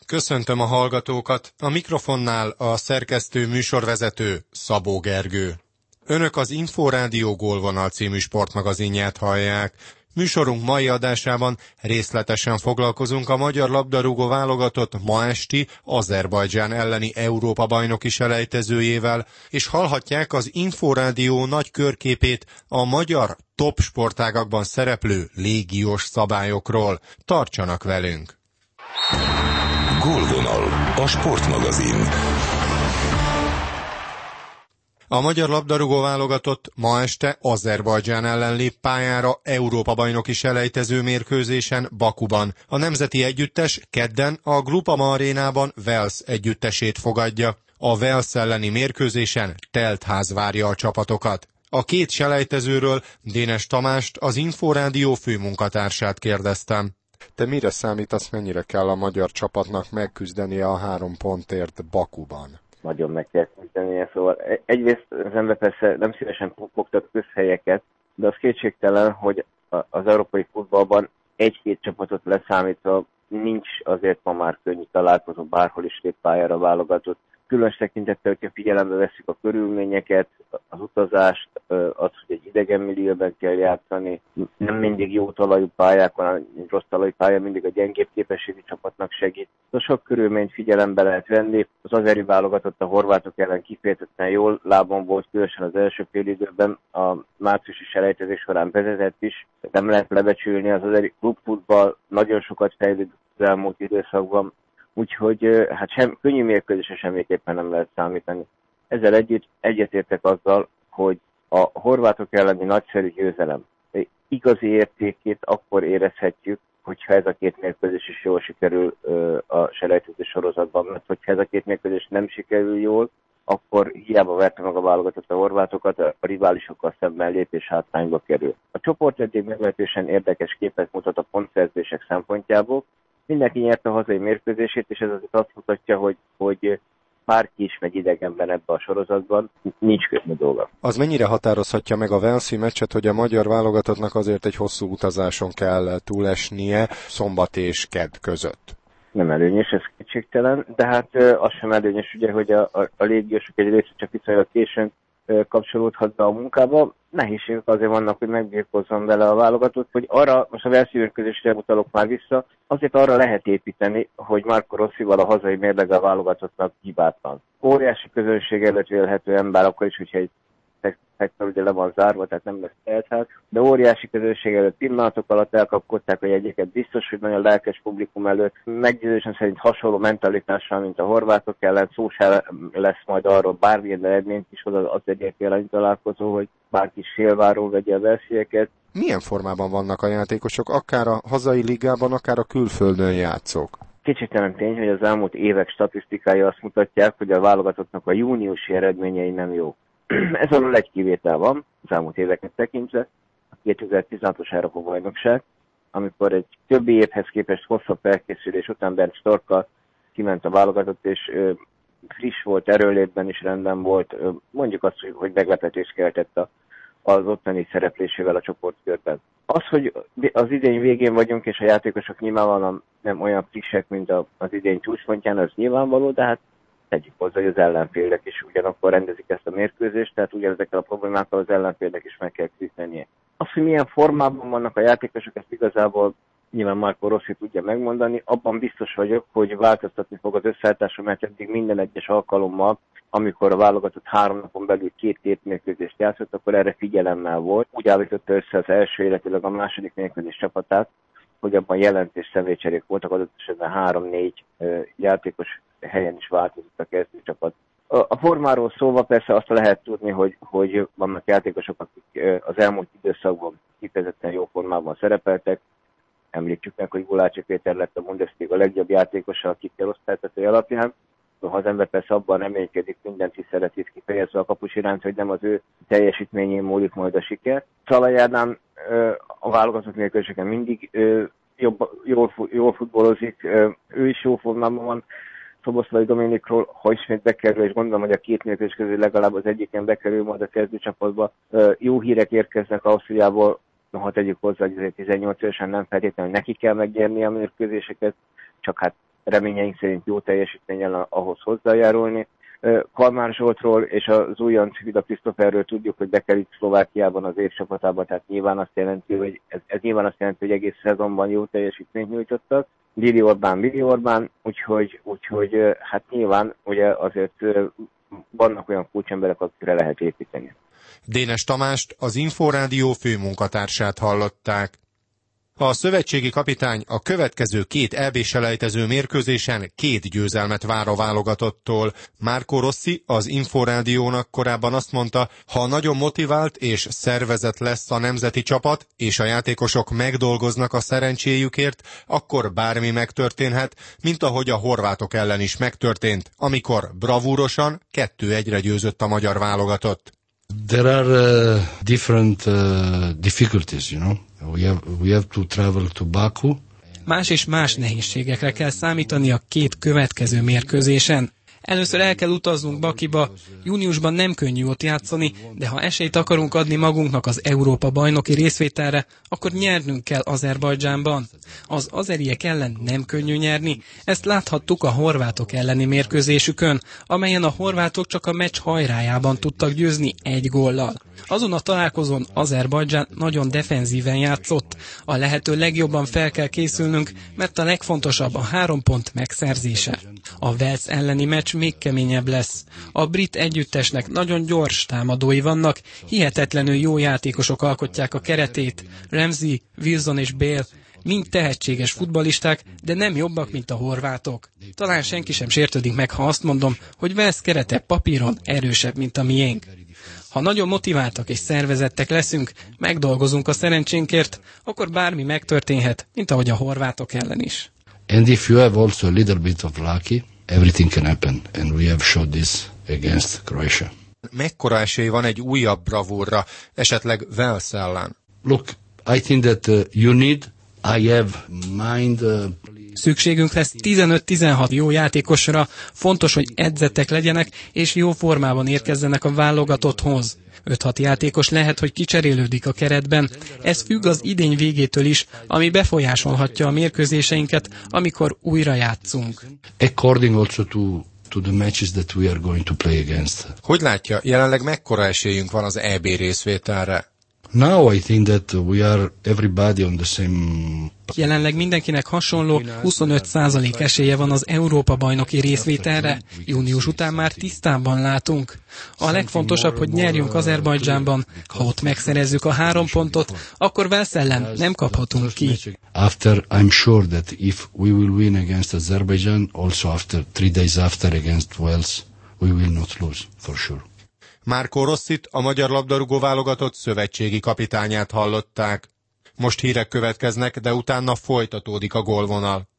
Köszöntöm a hallgatókat, a mikrofonnál a szerkesztő műsorvezető Szabó Gergő. Önök az Inforádió Gólvonal című sportmagazinját hallják. Műsorunk mai adásában részletesen foglalkozunk a magyar labdarúgó válogatott ma esti Azerbajdzsán elleni Európa-bajnoki selejtezőjével, és hallhatják az Inforádió nagy körképét a magyar top sportágakban szereplő légiós szabályokról. Tartsanak velünk! Gólvonal, a sportmagazin. A magyar labdarúgó válogatott ma este Azerbajdzsán ellen lép pályára Európa-bajnoki selejtező mérkőzésen Bakuban. A nemzeti együttes kedden a Groupama arénában Wales együttesét fogadja. A Wales elleni mérkőzésen telt ház várja a csapatokat. A két selejtezőről Dénes Tamást, az Inforádió főmunkatársát kérdeztem. Te mire számítasz, mennyire kell a magyar csapatnak megküzdenie a 3 pontért Bakuban? Nagyon meg kell küzdenie, szóval egyrészt az ember persze nem szívesen fogtat közhelyeket, de az kétségtelen, hogy az európai futballban egy-két csapatot leszámítva nincs azért ma már könnyű találkozó, bárhol is lép pályára válogatott. Különös tekintettel, hogyha figyelembe veszik a körülményeket, az utazást, az, hogy egy idegen millióben kell játszani, nem mindig jó talajú pályákon, egy rossz talajú pálya mindig a gyengébb képességű csapatnak segít. A sok körülményt figyelembe lehet venni. Az azeri válogatott a horvátok ellen kifejezetten jól lábon volt, különösen az első fél időben, a márciusi selejtezés során vezetett is. Nem lehet lebecsülni, az azeri klubfutball nagyon sokat fejlődött az elmúlt időszakban. Úgyhogy hát könnyű mérkőzésre semmiképpen nem lehet számítani. Ezzel együtt egyetértek azzal, hogy a horvátok elleni nagyszerű győzelem igazi értékét akkor érezhetjük, hogyha ez a két mérkőzés is jól sikerül a selejtező sorozatban, mert hogyha ez a két mérkőzés nem sikerül jól, akkor hiába verte meg a válogatott a horvátokat, a riválisokkal szemben lépés hátrányba kerül. A csoport eddig meglehetősen érdekes képet mutat a pontszerzések szempontjából. Mindenki nyerte a hazai mérkőzését, és ez azért azt mutatja, hogy bárki is megy idegenben ebbe a sorozatban, nincs könnyű dolga. Az mennyire határozhatja meg a Walesi meccset, hogy a magyar válogatottnak azért egy hosszú utazáson kell túlesnie szombat és kedd között? Nem előnyös, ez kétségtelen, de hát az sem előnyös, ugye, hogy a légiósok egy része csak viszonylag későn kapcsolódhat be a munkába. Nehézségek azért vannak, hogy megbírkozzon vele a válogatott, hogy arra, most a Walesi mérkőzésre utalok már vissza, azért arra lehet építeni, hogy Marco Rossival a hazai mérlege a válogatottnak hibátlan. Óriási közönség előtt vélhetően, bár akkor is, hogyha egy szektor ugye le van zárva, tehát nem lesz teltház, de óriási közönség előtt pillanatok alatt elkapkodták a jegyeket, biztos, hogy nagyon lelkes publikum előtt, meggyőződésem szerint hasonló mentalitással, mint a horvátok ellen, szó sem lesz majd arról, bármilyen eredményt is hoz az egyébként találkozó, hogy bárki félváról vegye a versenyeket. Milyen formában vannak a játékosok, akár a hazai ligában, akár a külföldön játszók? Kétségtelen tény, hogy az elmúlt évek statisztikája azt mutatják, hogy a válogatottnak a júniusi eredményei nem jók. Ez alól egy kivétel van, az elmúlt éveket tekintve, a 2016-os Európa-bajnokság, amikor egy többi évhez képest hosszabb felkészülés után Bernd Storkkal kiment a válogatott, és friss volt, erőlétben is rendben volt, mondjuk azt, hogy meglepetést keltett az ottani szereplésével a csoportkörben. Az, hogy az idény végén vagyunk, és a játékosok nyilvánvalóan nem olyan frissek, mint az idény csúcspontján, az nyilvánvaló, de hát tegyük hozzá, hogy az ellenfélek is ugyanakkor rendezik ezt a mérkőzést, tehát ugyanezekkel a problémákkal az ellenfélek is meg kell küzdenie. Az, hogy milyen formában vannak a játékosok, ezt igazából nyilván Marco Rossi tudja megmondani. Abban biztos vagyok, hogy változtatni fog az összeállításon, mert eddig minden egyes alkalommal, amikor a válogatott 3 napon belül 2 mérkőzést játszott, akkor erre figyelemmel volt. Úgy állította össze az első, illetőleg a második mérkőzés csapatát, hogy abban jelentős személycserék voltak, adott esetben 3-4 játékos helyen is változott a kezdőcsapat. A formáról szólva persze azt lehet tudni, hogy vannak játékosok, akik az elmúlt időszakban kifejezetten jó formában szerepeltek. Említsük meg, hogy Gulácsi Péter lett a Bundesliga legjobb játékosa a kicker osztályzatái alapján. Ha az ember persze abban reménykedik, mindent is szeret kifejezve a kapus iránt, hogy nem az ő teljesítményén múlik majd a siker. Szalai Ádám a válogatott mérkőzéseken mindig jól futballozik, ő is jó formában van. Szoboszlai Dominikról, ha ismét bekerül, és gondolom, hogy a 2 mérkőzés közül legalább az egyiken bekerül majd a kezdőcsapatba. Jó hírek érkeznek Ausztriából, ha tegyük hozzá, hogy 18 évesen nem feltétlenül neki kell megnyerni a mérkőzéseket, csak hát reményeink szerint jó teljesítménnyel ahhoz hozzájárulni. Kalmár Zsoltról és az újonc Vida Krisztoferről tudjuk, hogy bekerült Szlovákiában az év csapatába, tehát nyilván azt jelenti, hogy ez nyilván azt jelenti, hogy egész szezonban jó teljesítményt nyújtottak. Vili Orbán, úgyhogy hát nyilván ugye azért vannak olyan kulcsemberek, akikre lehet építeni. Dénes Tamást, az Inforádió főmunkatársát hallották. A szövetségi kapitány a következő 2 EB-selejtező mérkőzésen 2 győzelmet vár a válogatottól. Marco Rossi az Inforádiónak korábban azt mondta, ha nagyon motivált és szervezett lesz a nemzeti csapat, és a játékosok megdolgoznak a szerencséjükért, akkor bármi megtörténhet, mint ahogy a horvátok ellen is megtörtént, amikor bravúrosan 2-1-re győzött a magyar válogatott. There are different difficulties, you know. We have to travel to Baku. Más és más nehézségekre kell számítani a 2 következő mérkőzésen. Először el kell utaznunk Bakiba, júniusban nem könnyű ott játszani, de ha esélyt akarunk adni magunknak az Európa-bajnoki részvételre, akkor nyernünk kell Azerbajdzsánban. Az azeriek ellen nem könnyű nyerni, ezt láthattuk a horvátok elleni mérkőzésükön, amelyen a horvátok csak a meccs hajrájában tudtak győzni 1 góllal. Azon a találkozón Azerbajdzsán nagyon defenzíven játszott. A lehető legjobban fel kell készülnünk, mert a legfontosabb a 3 pont megszerzése. A Wales elleni meccs még keményebb lesz. A brit együttesnek nagyon gyors támadói vannak, hihetetlenül jó játékosok alkotják a keretét. Ramsey, Wilson és Bale mind tehetséges futballisták, de nem jobbak, mint a horvátok. Talán senki sem sértődik meg, ha azt mondom, hogy Wales kerete papíron erősebb, mint a miénk. Ha nagyon motiváltak és szervezettek leszünk, megdolgozunk a szerencsénkért, akkor bármi megtörténhet, mint ahogy a horvátok ellen is. And if you have also a little bit of lucky, everything can happen, and we have showed this against Croatia. Mekkora esély van egy újabb bravúrra, esetleg Wales ellen? Look, I think that you need, I have mind... Szükségünk lesz 15-16 jó játékosra, fontos, hogy edzettek legyenek, és jó formában érkezzenek a válogatotthoz. 5-6 játékos lehet, hogy kicserélődik a keretben. Ez függ az idény végétől is, ami befolyásolhatja a mérkőzéseinket, amikor újra játszunk. According also to the matches that we are going to play against. Hogy látja, jelenleg mekkora esélyünk van az EB részvételre? Now I think that we are everybody on the same... Jelenleg mindenkinek hasonló 25% esélye van az Európa-bajnoki részvételre. Június után már tisztában látunk. A legfontosabb, hogy nyerjünk Azerbajdzsánban. Ha ott megszerezzük a 3 pontot, akkor Wales ellen nem kaphatunk ki. After, I'm sure that if we will win against Azerbaijan, also after 3 days after against Wales, we will not lose, for sure. Marco Rossit, a magyar labdarúgó válogatott szövetségi kapitányát hallották. Most hírek következnek, de utána folytatódik a gólvonal.